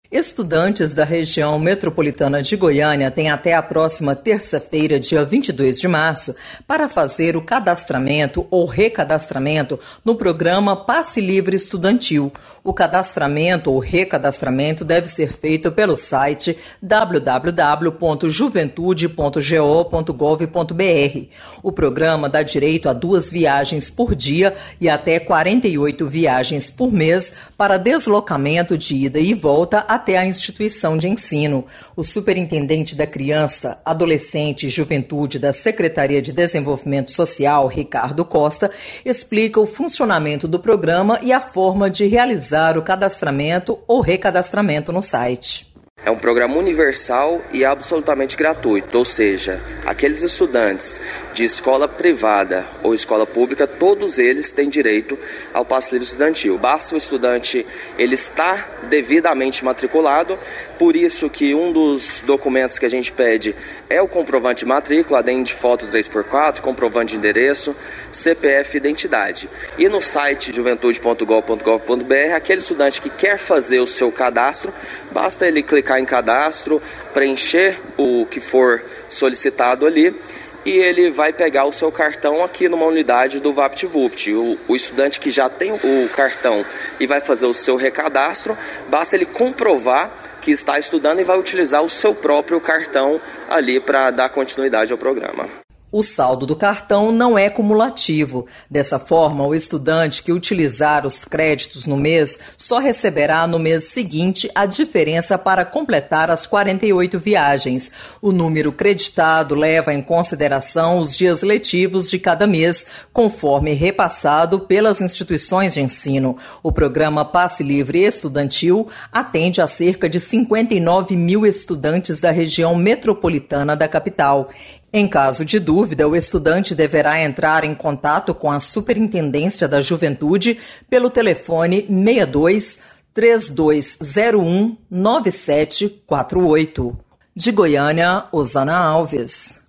Estudantes da região metropolitana de Goiânia têm até a próxima terça-feira, dia 22 de março, para fazer o cadastramento ou recadastramento no programa Passe Livre Estudantil. O cadastramento ou recadastramento deve ser feito pelo site www.juventude.go.gov.br. O programa dá direito a 2 viagens por dia e até 48 viagens por mês para deslocamento de ida e volta até a instituição de ensino. O superintendente da Criança, Adolescente e Juventude da Secretaria de Desenvolvimento Social, Ricardo Costa, explica o funcionamento do programa e a forma de realizar o cadastramento ou recadastramento no site. É um programa universal e absolutamente gratuito, ou seja, aqueles estudantes de escola privada ou escola pública, todos eles têm direito ao passe livre estudantil. Basta o estudante ele estar devidamente matriculado, por isso que um dos documentos que a gente pede é o comprovante de matrícula, além de foto 3x4, comprovante de endereço, CPF e identidade. E no site juventude.gov.br, aquele estudante que quer fazer o seu cadastro, basta ele clicar em cadastro, preencher o que for solicitado ali e ele vai pegar o seu cartão aqui numa unidade do VaptVupt. O estudante que já tem o cartão e vai fazer o seu recadastro, basta ele comprovar que está estudando e vai utilizar o seu próprio cartão ali para dar continuidade ao programa. O saldo do cartão não é cumulativo. Dessa forma, o estudante que utilizar os créditos no mês só receberá no mês seguinte a diferença para completar as 48 viagens. O número creditado leva em consideração os dias letivos de cada mês, conforme repassado pelas instituições de ensino. O programa Passe Livre Estudantil atende a cerca de 59 mil estudantes da região metropolitana da capital. Em caso de dúvida, o estudante deverá entrar em contato com a Superintendência da Juventude pelo telefone 62 3201 9748. De Goiânia, Osana Alves.